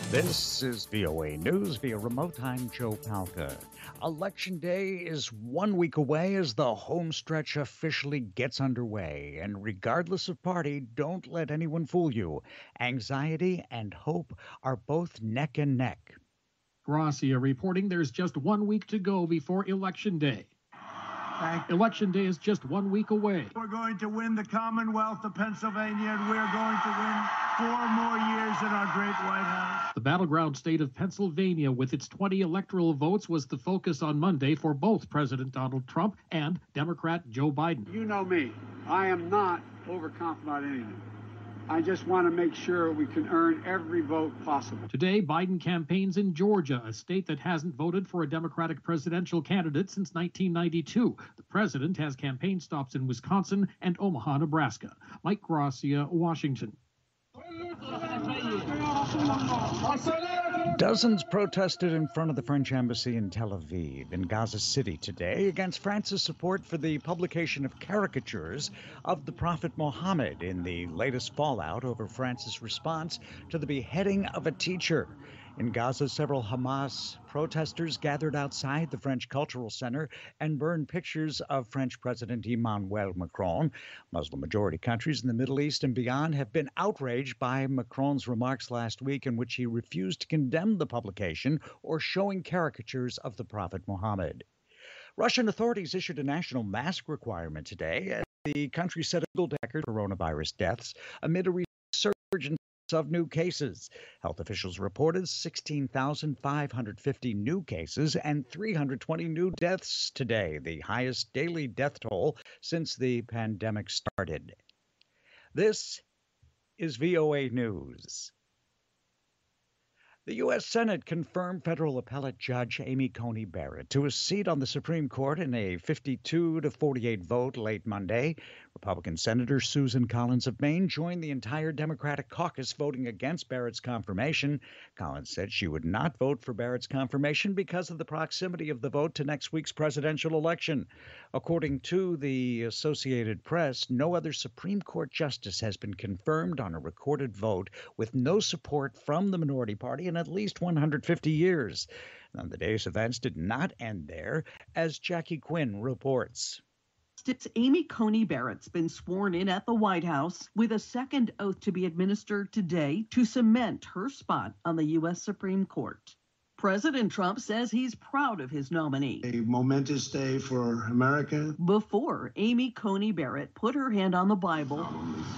This is VOA News via remote time. Joe Palca. Election Day is 1 week away as the home stretch officially gets underway. And regardless of party, don't let anyone fool you. Anxiety and hope are both neck and neck. Gracia reporting there's just 1 week to go before Election Day. Election Day is just 1 week away. We're going to win the Commonwealth of Pennsylvania, and we're going to win 4 more years in our great White House. The battleground state of Pennsylvania, with its 20 electoral votes, was the focus on Monday for both President Donald Trump and Democrat Joe Biden. You know me. I am not overconfident on anything. I just want to make sure we can earn every vote possible. Today, Biden campaigns in Georgia, a state that hasn't voted for a Democratic presidential candidate since 1992. The president has campaign stops in Wisconsin and Omaha, Nebraska. Mike Gracia, Washington. Dozens protested in front of the French embassy in Tel Aviv in Gaza City today against France's support for the publication of caricatures of the Prophet Muhammad in the latest fallout over France's response to the beheading of a teacher. In Gaza, several Hamas protesters gathered outside the French Cultural Center and burned pictures of French President Emmanuel Macron. Muslim-majority countries in the Middle East and beyond have been outraged by Macron's remarks last week in which he refused to condemn the publication or showing caricatures of the Prophet Muhammad. Russian authorities issued a national mask requirement today as the country set a legal record for coronavirus deaths amid a resurgence of new cases. Health officials reported 16,550 new cases and 320 new deaths today, the highest daily death toll since the pandemic started. This is VOA News. The U.S. Senate confirmed federal appellate judge Amy Coney Barrett to a seat on the Supreme Court in a 52-48 vote late Monday. Republican Senator Susan Collins of Maine joined the entire Democratic caucus voting against Barrett's confirmation. Collins said she would not vote for Barrett's confirmation because of the proximity of the vote to next week's presidential election. According to the Associated Press, no other Supreme Court justice has been confirmed on a recorded vote with no support from the minority party in at least 150 years. And the day's events did not end there, as Jackie Quinn reports. Amy Coney Barrett's been sworn in at the White House with a second oath to be administered today to cement her spot on the U.S. Supreme Court. President Trump says he's proud of his nominee. A momentous day for America. Before Amy Coney Barrett put her hand on the Bible,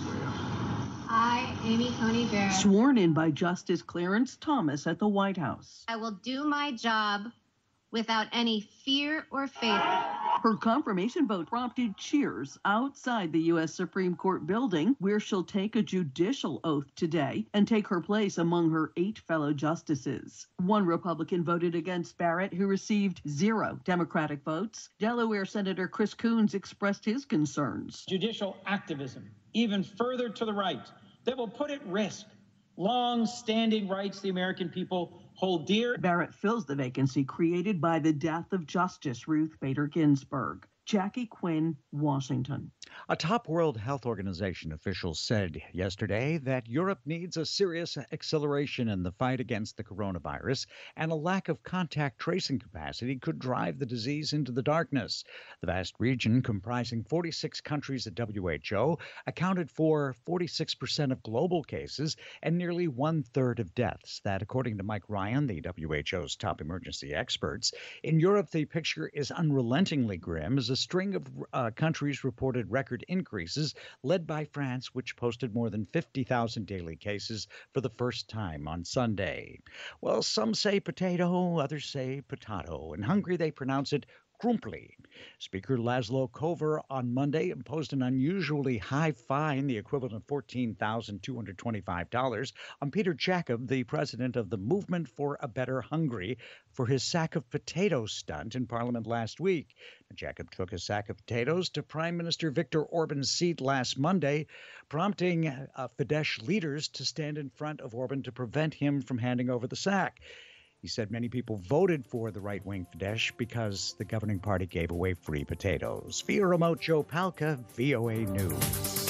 I, Amy Coney Barrett, sworn in by Justice Clarence Thomas at the White House. I will do my job without any fear or favor. Her confirmation vote prompted cheers outside the U.S. Supreme Court building, where she'll take a judicial oath today and take her place among her 8 fellow justices. One Republican voted against Barrett, who received 0 Democratic votes. Delaware Senator Chris Coons expressed his concerns. Judicial activism, even further to the right, that will put at risk long-standing rights the American people hold dear. Barrett fills the vacancy created by the death of Justice Ruth Bader Ginsburg. Jackie Quinn, Washington. A top World Health Organization official said yesterday that Europe needs a serious acceleration in the fight against the coronavirus, and a lack of contact tracing capacity could drive the disease into the darkness. The vast region, comprising 46 countries at WHO, accounted for 46% of global cases and nearly 1/3 of deaths. That, according to Mike Ryan, the WHO's top emergency experts. In Europe, the picture is unrelentingly grim as a string of countries reported record increases, led by France, which posted more than 50,000 daily cases for the first time on Sunday. Well, some say potato, others say potato. In Hungary, they pronounce it Krumpli. Speaker Laszlo Kovar on Monday imposed an unusually high fine, the equivalent of $14,225, on Peter Jacob, the president of the Movement for a Better Hungary, for his sack of potatoes stunt in Parliament last week. Jacob took a sack of potatoes to Prime Minister Viktor Orban's seat last Monday, prompting Fidesz leaders to stand in front of Orban to prevent him from handing over the sack. He said many people voted for the right-wing Fidesz because the governing party gave away free potatoes. Via remote, Joe Palca, VOA News.